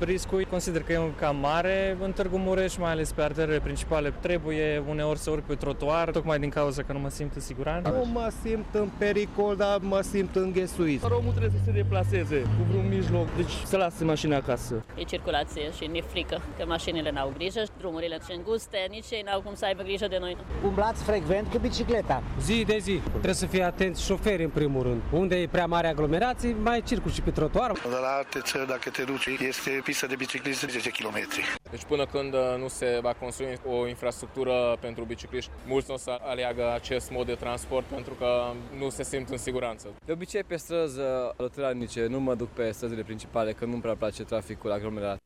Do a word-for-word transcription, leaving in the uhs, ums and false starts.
Riscul consider că e cam mare în Târgu Mureș, mai ales pe arterele principale. Trebuie uneori să urc pe trotuar, tocmai din cauza că nu mă simt în siguranță. Nu mă simt în pericol, dar mă simt înghesuit. Romul trebuie să se deplaseze cu vreun mijloc, deci să lase mașina acasă. E circulație și ne frică că mașinile n-au grijă, drumurile sunt înguste, nici ei n-au cum să aibă grijă de noi. Umblați frecvent cu bicicleta. Zi de zi. Trebuie să fie atenți șoferii în primul rând. Unde e prea mare aglomerații, mai circul și pe trotuar. De la alte țări, dacă te duci, este pista de bicicliști de zece kilometri. Deci până când nu se va construi o infrastructură pentru bicicliști, mulți nu o să aleagă acest mod de transport pentru că nu se simt în siguranță. De obicei pe străzi lăturanice nu mă duc pe străzile principale, că nu-mi prea place traficul aglomerat.